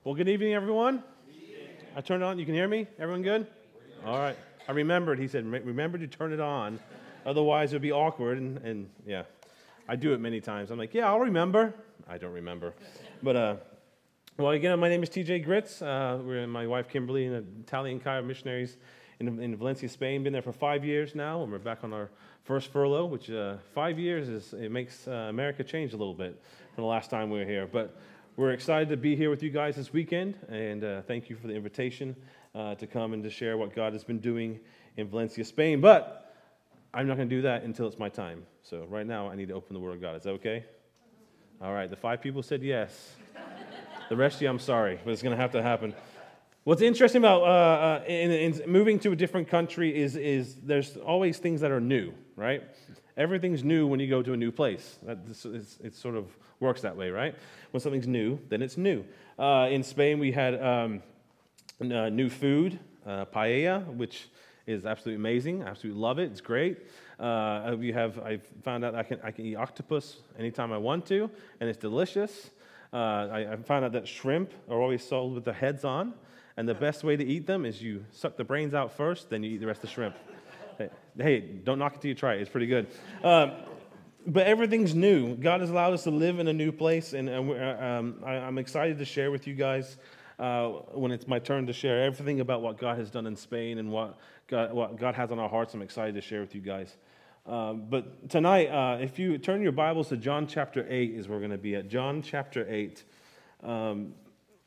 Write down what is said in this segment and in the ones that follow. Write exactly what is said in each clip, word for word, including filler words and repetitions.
Well, good evening, everyone. I turned it on. You can hear me? Everyone good? All right. I remembered. He said, remember to turn it on. Otherwise, it would be awkward. And, and yeah, I do it many times. I'm like, yeah, I'll remember. I don't remember. But, uh, well, again, my name is T J Gritz. Uh, we're my wife, Kimberly, and Italian Kai missionaries in, in Valencia, Spain. Been there for five years now, and we're back on our first furlough, which uh, five years is it makes uh, America change a little bit from the last time we were here. But we're excited to be here with you guys this weekend, and uh, thank you for the invitation uh, to come and to share what God has been doing in Valencia, Spain. But I'm not going to do that until it's my time. So right now, I need to open the Word of God. Is that okay? All right. The five people said yes. The rest of you, I'm sorry, but it's going to have to happen. What's interesting about uh, uh, in, in moving to a different country is is there's always things that are new, right? Everything's new when you go to a new place. That, it's, it sort of works that way, right? When something's new, then it's new. Uh, in Spain, we had um, uh, new food, uh, paella, which is absolutely amazing. I absolutely love it. It's great. Uh, we have. I found out I can I can eat octopus anytime I want to, and it's delicious. Uh, I, I found out that shrimp are always sold with the heads on, and the best way to eat them is you suck the brains out first, then you eat the rest of the shrimp. Hey, hey, don't knock it till you try it. It's pretty good. Um, but everything's new. God has allowed us to live in a new place, and, and um, I, I'm excited to share with you guys uh, when it's my turn to share everything about what God has done in Spain and what God, what God has on our hearts. I'm excited to share with you guys. Um, but tonight, uh, if you turn your Bibles to John chapter eight is where we're going to be at. John chapter eight. Um,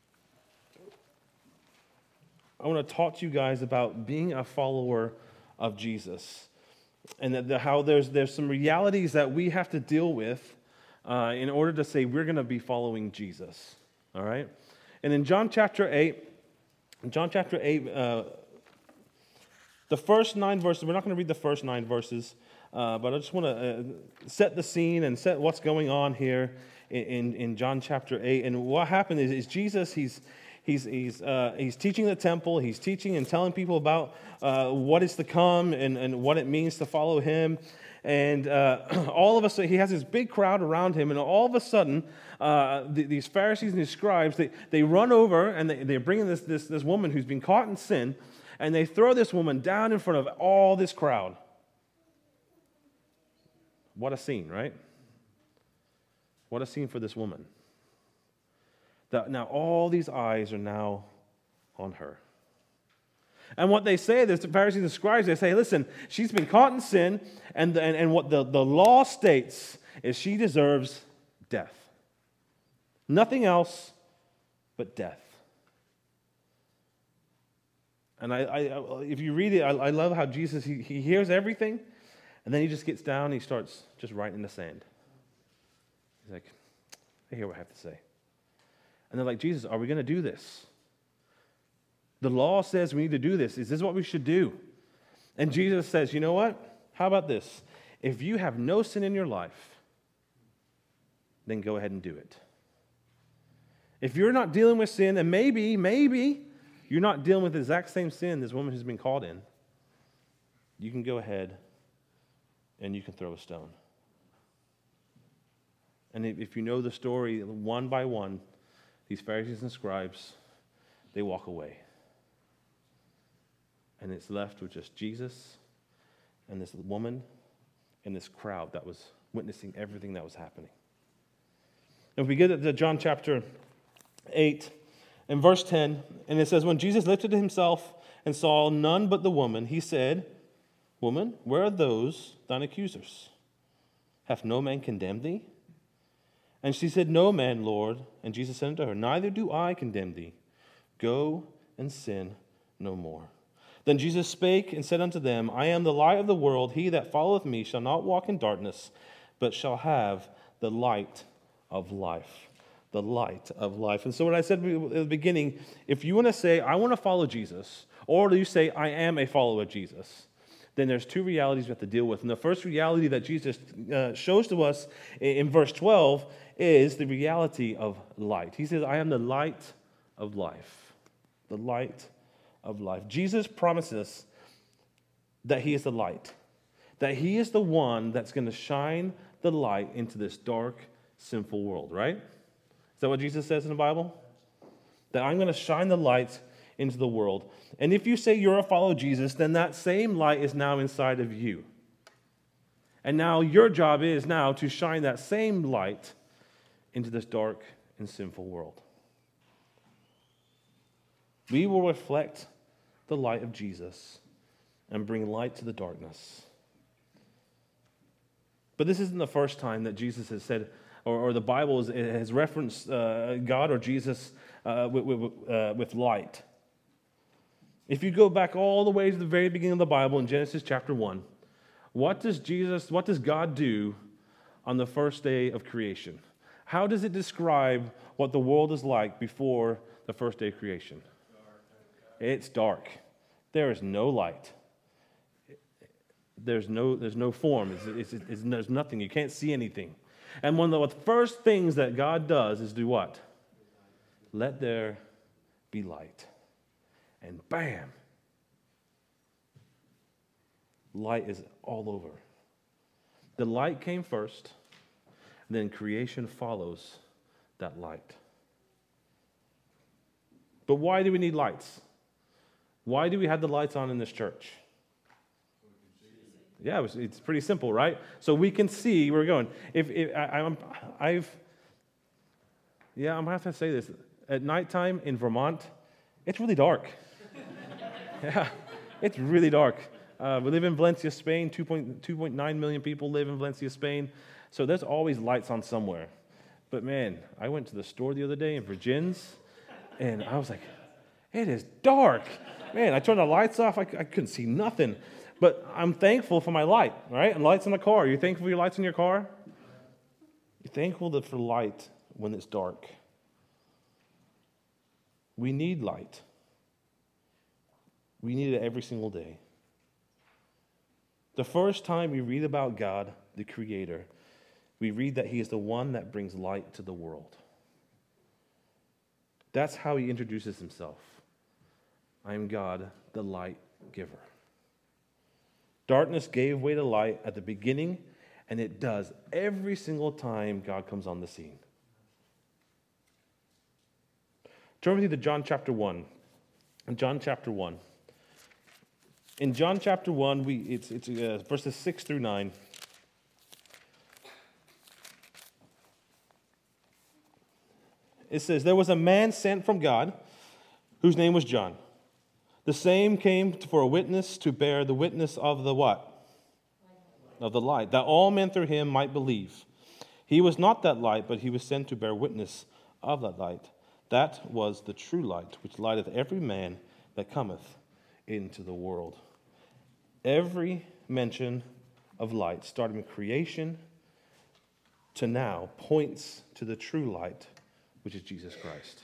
I want to talk to you guys about being a follower of Jesus, and that the, how there's there's some realities that we have to deal with uh, in order to say we're going to be following Jesus. All right, and in John chapter eight, John chapter eight, uh, the first nine verses. We're not going to read the first nine verses, uh, but I just want to uh, set the scene and set what's going on here in in, in John chapter eight. And what happened is, is Jesus. He's He's he's uh, he's teaching the temple. He's teaching and telling people about uh, what is to come and, and what it means to follow him. And uh, all of a sudden, he has this big crowd around him. And all of a sudden, uh, the, these Pharisees and these scribes, they, they run over and they, they're bringing this, this, this woman who's been caught in sin. And they throw this woman down in front of all this crowd. What a scene, right? What a scene for this woman. That now all these eyes are now on her. And what they say, the Pharisees and scribes, they say, listen, she's been caught in sin, and, the, and, and what the, the law states is she deserves death. Nothing else but death. And I, I if you read it, I, I love how Jesus, he, he hears everything, and then he just gets down and he starts just writing in the sand. He's like, I hear what I have to say. And they're like, Jesus, are we going to do this? The law says we need to do this. Is this what we should do? And Jesus says, you know what? How about this? If you have no sin in your life, then go ahead and do it. If you're not dealing with sin, and maybe, maybe you're not dealing with the exact same sin this woman has been caught in, you can go ahead and you can throw a stone. And if you know the story, one by one, these Pharisees and scribes, they walk away. And it's left with just Jesus and this woman and this crowd that was witnessing everything that was happening. And if we get to John chapter eight, in verse ten, and it says, when Jesus lifted himself and saw none but the woman, he said, Woman, where are those thine accusers? Hath no man condemned thee? And she said, No man, Lord. And Jesus said unto her, Neither do I condemn thee. Go and sin no more. Then Jesus spake and said unto them, I am the light of the world. He that followeth me shall not walk in darkness, but shall have the light of life. The light of life. And so what I said at the beginning, if you want to say, I want to follow Jesus, or you say, I am a follower of Jesus, then there's two realities we have to deal with. And the first reality that Jesus uh, shows to us in, in verse twelve is the reality of light. He says, I am the light of life. The light of life. Jesus promises that he is the light. That he is the one that's going to shine the light into this dark, sinful world, right? Is that what Jesus says in the Bible? that I'm going to shine the light into the world. And if you say you're a follower of Jesus, then that same light is now inside of you. And now your job is now to shine that same light into this dark and sinful world. We will reflect the light of Jesus and bring light to the darkness. But this isn't the first time that Jesus has said, or, or the Bible is, has referenced uh, God or Jesus uh, with, with, uh, with light. If you go back all the way to the very beginning of the Bible in Genesis chapter one, what does Jesus, what does God do on the first day of creation? How does it describe what the world is like before the first day of creation? It's dark. There is no light. There's no, there's no form. It's, it's, it's, it's, there's nothing. You can't see anything. And one of the first things that God does is do what? Let there be light. And bam! Light is all over. The light came first, then creation follows that light. But why do we need lights? Why do we have the lights on in this church? Yeah, it's pretty simple, right? So we can see where we're going. If, if I, I'm, I've, yeah, I'm gonna have to say this. At nighttime in Vermont, it's really dark. Yeah, it's really dark. Uh, we live in Valencia, Spain. two point nine million people live in Valencia, Spain. So there's always lights on somewhere. But man, I went to the store the other day in Virgins, and I was like, it is dark. Man, I turned the lights off. I, I couldn't see nothing. But I'm thankful for my light, right? And lights in the car. Are you thankful for your lights in your car? You're thankful for light when it's dark. We need light. We need it every single day. The first time we read about God, the Creator, we read that He is the one that brings light to the world. That's how He introduces Himself. I am God, the light giver. Darkness gave way to light at the beginning, and it does every single time God comes on the scene. Turn with me to John chapter one. In John chapter one. In John chapter one, we it's, it's uh, verses six through nine. It says, there was a man sent from God whose name was John. The same came for a witness to bear the witness of the what? Of the light, that all men through him might believe. He was not that light, but he was sent to bear witness of that light. That was the true light, which lighteth every man that cometh into the world. Every mention of light, starting with creation to now, points to the true light, which is Jesus Christ.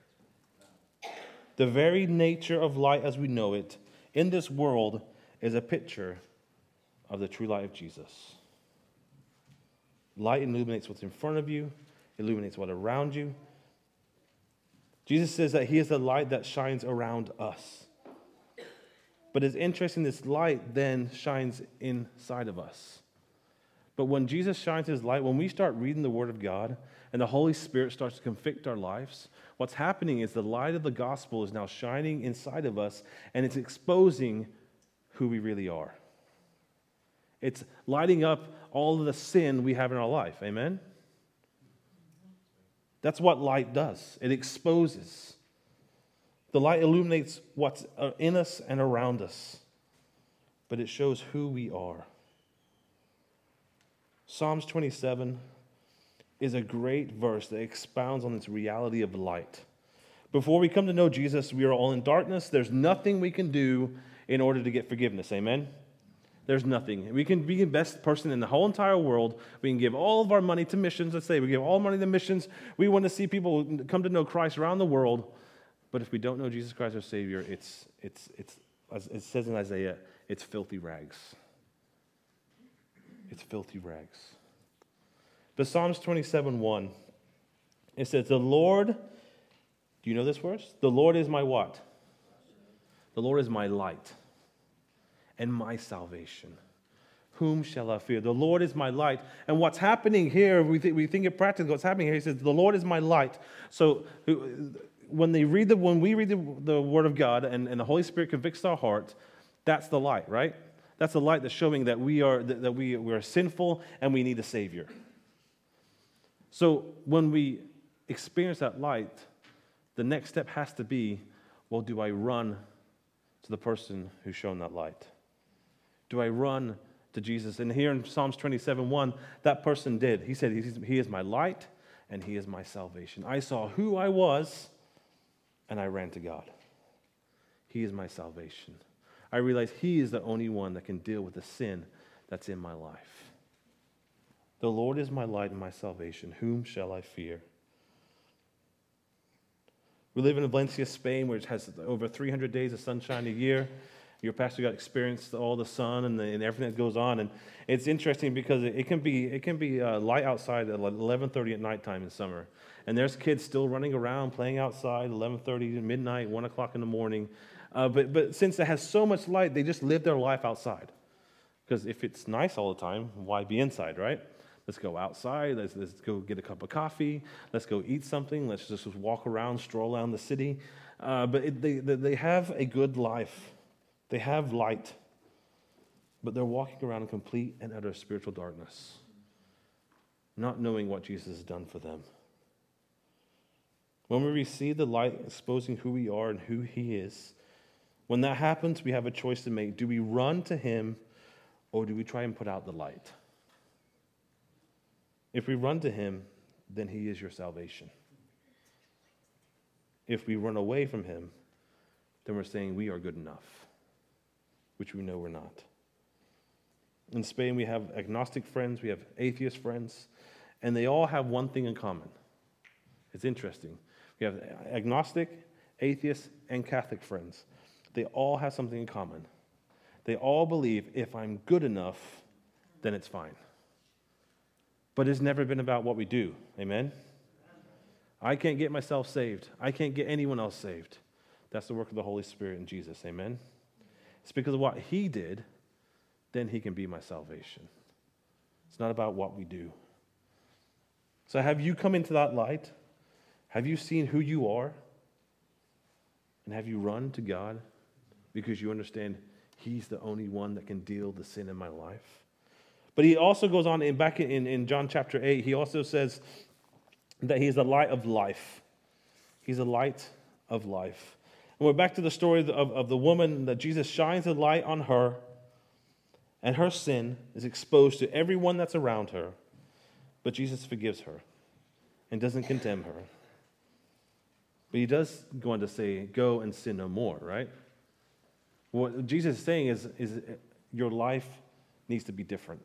The very nature of light as we know it in this world is a picture of the true light of Jesus. Light illuminates what's in front of you, illuminates what's around you. Jesus says that He is the light that shines around us. But it's interesting, this light then shines inside of us. But when Jesus shines His light, when we start reading the Word of God and the Holy Spirit starts to convict our lives, what's happening is the light of the gospel is now shining inside of us, and it's exposing who we really are. It's lighting up all of the sin we have in our life. Amen? That's what light does. It exposes. The light illuminates what's in us and around us, but it shows who we are. Psalms twenty-seven is a great verse that expounds on this reality of light. Before we come to know Jesus, we are all in darkness. There's nothing we can do in order to get forgiveness. Amen? There's nothing. We can be the best person in the whole entire world. We can give all of our money to missions. Let's say we give all money to missions. We want to see people come to know Christ around the world. But if we don't know Jesus Christ our Savior, it's, it's, it's, as it says in Isaiah, it's filthy rags. It's filthy rags. But Psalms twenty-seven one, it says, the Lord, do you know this verse? The Lord is my what? The Lord is my light and my salvation. Whom shall I fear? The Lord is my light. And what's happening here, we think, we think it practically, what's happening here, he says, the Lord is my light. So when they read the when we read the, the Word of God and, and the Holy Spirit convicts our heart, that's the light, right? That's the light that's showing that we are that, that we, we are sinful and we need a Savior. So when we experience that light, the next step has to be, well, do I run to the person who's shown that light? Do I run to Jesus? And here in Psalms twenty-seven one, that person did. He said, he is my light and he is my salvation. I saw who I was and I ran to God. He is my salvation. I realized he is the only one that can deal with the sin that's in my life. The Lord is my light and my salvation. Whom shall I fear? We live in Valencia, Spain, where it has over three hundred days of sunshine a year. Your pastor got experienced all the sun and, the, and everything that goes on. And it's interesting because it, it can be it can be uh, light outside at eleven thirty at nighttime in summer. And there's kids still running around, playing outside, eleven thirty to midnight, one o'clock in the morning. Uh, but, but since it has so much light, they just live their life outside. Because if it's nice all the time, why be inside, right? Let's go outside. Let's, let's go get a cup of coffee. Let's go eat something. Let's just walk around, stroll around the city. Uh, but it, they, they have a good life. They have light. But they're walking around in complete and utter spiritual darkness, not knowing what Jesus has done for them. When we receive the light exposing who we are and who he is, when that happens, we have a choice to make. Do we run to him or do we try and put out the light? If we run to him, then he is your salvation. If we run away from him, then we're saying we are good enough, which we know we're not. In Spain, we have agnostic friends, we have atheist friends, and they all have one thing in common. It's interesting. We have agnostic, atheist, and Catholic friends. They all have something in common. They all believe if I'm good enough, then it's fine. But it's never been about what we do. Amen? I can't get myself saved. I can't get anyone else saved. That's the work of the Holy Spirit in Jesus. Amen? It's because of what he did, then he can be my salvation. It's not about what we do. So have you come into that light? Have you seen who you are? And have you run to God because you understand he's the only one that can deal the sin in my life? But he also goes on, in back in, in John chapter eight, he also says that he is the light of life. He's a light of life. And we're back to the story of, of the woman that Jesus shines a light on her, and her sin is exposed to everyone that's around her. But Jesus forgives her and doesn't condemn her. But he does go on to say, go and sin no more, right? What Jesus is saying is, is your life needs to be different.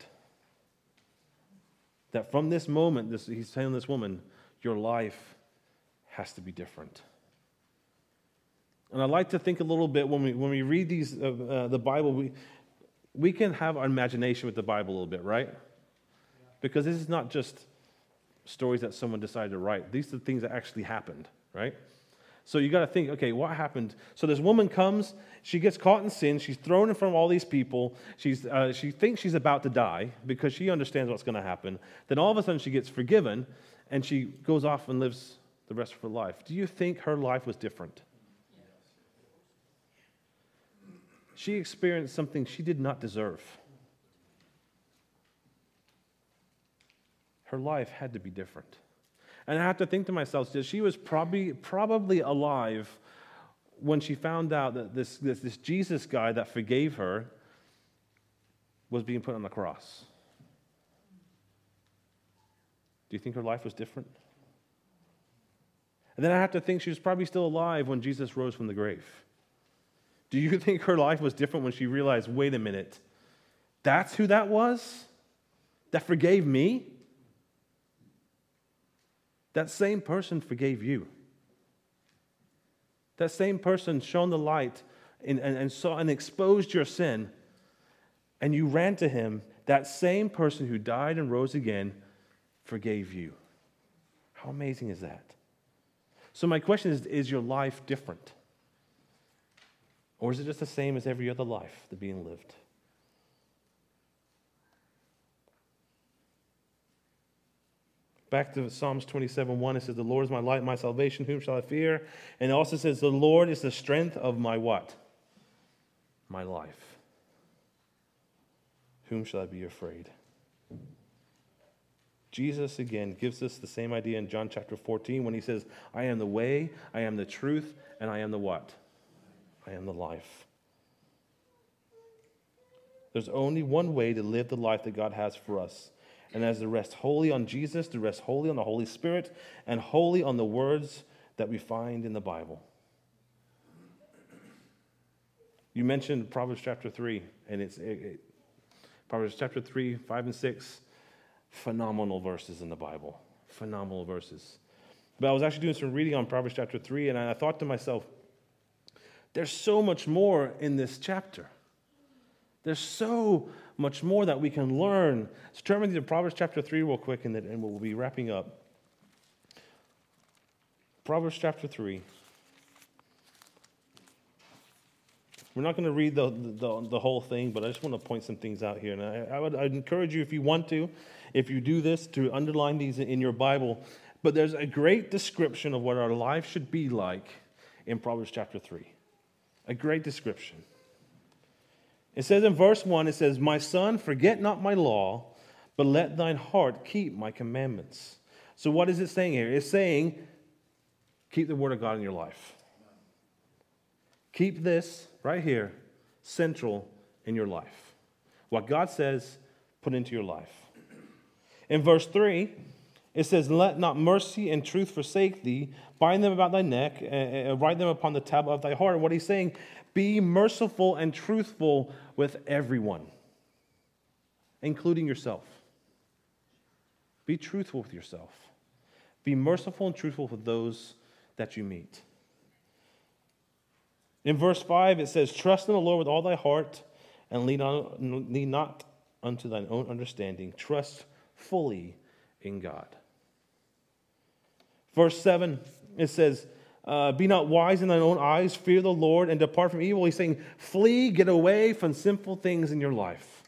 That from this moment, this, he's telling this woman, your life has to be different. And I like to think a little bit when we when we read these uh, uh, the Bible, we we can have our imagination with the Bible a little bit, right? Because this is not just stories that someone decided to write. These are things that actually happened, right? So you got to think, okay, what happened? So this woman comes, she gets caught in sin, she's thrown in front of all these people, she's, uh, she thinks she's about to die because she understands what's going to happen. Then all of a sudden she gets forgiven, and she goes off and lives the rest of her life. Do you think her life was different? She experienced something she did not deserve. Her life had to be different. And I have to think to myself, she was probably probably alive when she found out that this, this, this Jesus guy that forgave her was being put on the cross. Do you think her life was different? And then I have to think she was probably still alive when Jesus rose from the grave. Do you think her life was different when she realized, wait a minute, that's who that was? That forgave me? That same person forgave you. That same person shone the light and, and, and saw and exposed your sin, and you ran to him. That same person who died and rose again forgave you. How amazing is that? So my question is, is your life different? Or is it just the same as every other life that being lived? Back to Psalms twenty-seven one, it says, the Lord is my light, my salvation, whom shall I fear? And it also says, the Lord is the strength of my what? My life. Whom shall I be afraid? Jesus, again, gives us the same idea in John chapter fourteen when he says, I am the way, I am the truth, and I am the what? I am the life. There's only one way to live the life that God has for us. And that is to rest wholly on Jesus, to rest wholly on the Holy Spirit, and wholly on the words that we find in the Bible. You mentioned Proverbs chapter three, and it's it, it, Proverbs chapter three, five, and six. Phenomenal verses in the Bible. Phenomenal verses. But I was actually doing some reading on Proverbs chapter three, and I thought to myself, there's so much more in this chapter. There's so much more that we can learn. So turn with me to Proverbs chapter three real quick, and, then, and we'll be wrapping up. Proverbs chapter three. We're not going to read the, the, the whole thing, but I just want to point some things out here. And I, I would I'd encourage you, if you want to, if you do this, to underline these in your Bible. But there's a great description of what our life should be like in Proverbs chapter three. A great description. It says in verse one, it says, my son, forget not my law, but let thine heart keep my commandments. So what is it saying here? It's saying, keep the word of God in your life. Keep this right here central in your life. What God says, put into your life. In verse three, it says, let not mercy and truth forsake thee. Bind them about thy neck, and write them upon the tablet of thy heart. And what he's saying, be merciful and truthful with everyone, including yourself. Be truthful with yourself. Be merciful and truthful with those that you meet. In verse five, it says, trust in the Lord with all thy heart, and lean, on, lean not unto thine own understanding. Trust fully in God. Verse seven, it says, uh, be not wise in thine own eyes, fear the Lord, and depart from evil. He's saying, flee, get away from sinful things in your life.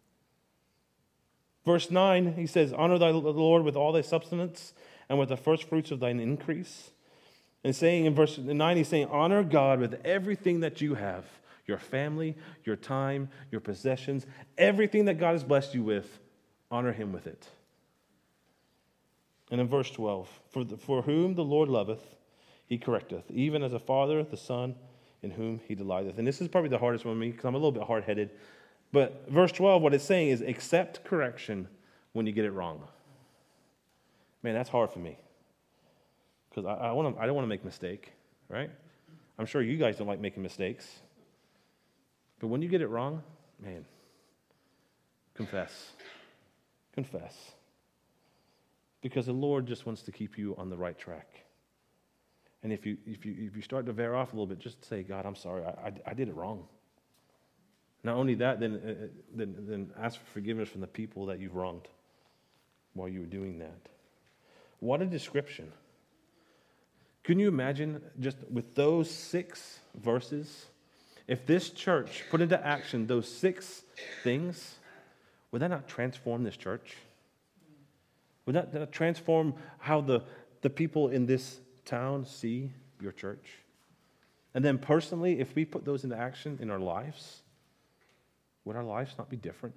Verse nine, he says, honor thy Lord with all thy substance, and with the first fruits of thine increase. And saying in verse nine, he's saying, honor God with everything that you have, your family, your time, your possessions, everything that God has blessed you with, honor him with it. And in verse twelve, for, the, for whom the Lord loveth, he correcteth, even as a father, the son, in whom he delighteth. And this is probably the hardest one for me, because I'm a little bit hard-headed. But verse twelve, what it's saying is, accept correction when you get it wrong. Man, that's hard for me. Because I, I, wanna, I don't want to make a mistake, right? I'm sure you guys don't like making mistakes. But when you get it wrong, man, confess. Confess. Because the Lord just wants to keep you on the right track. And if you if you if you start to veer off a little bit, just say, God, I'm sorry, I, I, I did it wrong. Not only that, then, uh, then then ask for forgiveness from the people that you've wronged while you were doing that. What a description. Can you imagine, just with those six verses, if this church put into action those six things, would that not transform this church? Would that not transform how the, the people in this town see your church? And then personally, if we put those into action in our lives, would our lives not be different?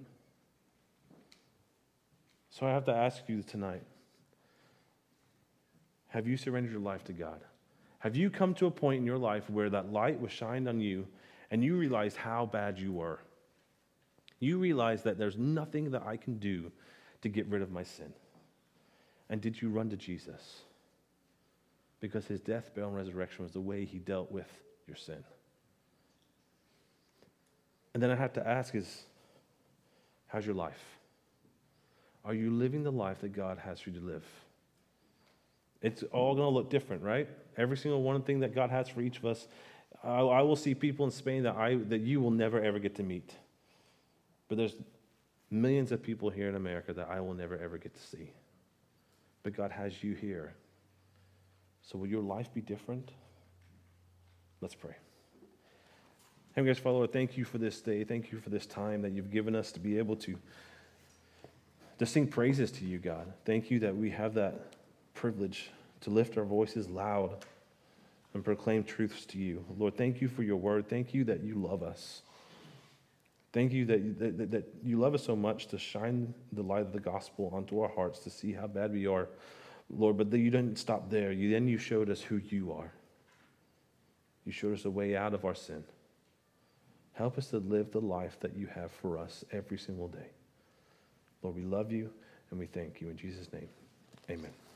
So I have to ask you tonight, have you surrendered your life to God? Have you come to a point in your life where that light was shined on you and you realized how bad you were? You realized that there's nothing that I can do to get rid of my sin. And did you run to Jesus? Because his death, burial, and resurrection was the way he dealt with your sin. And then I have to ask is, how's your life? Are you living the life that God has for you to live? It's all going to look different, right? Every single one thing that God has for each of us. I, I will see people in Spain that I that you will never, ever get to meet. But there's millions of people here in America that I will never, ever get to see. But God has you here. So will your life be different? Let's pray. Heavenly Father, Lord, thank you for this day. Thank you for this time that you've given us to be able to, to sing praises to you, God. Thank you that we have that privilege to lift our voices loud and proclaim truths to you. Lord, thank you for your word. Thank you that you love us. Thank you that, that, that you love us so much to shine the light of the gospel onto our hearts to see how bad we are, Lord, but that you didn't stop there. You, then you showed us who you are. You showed us a way out of our sin. Help us to live the life that you have for us every single day. Lord, we love you and we thank you. In Jesus' name, amen.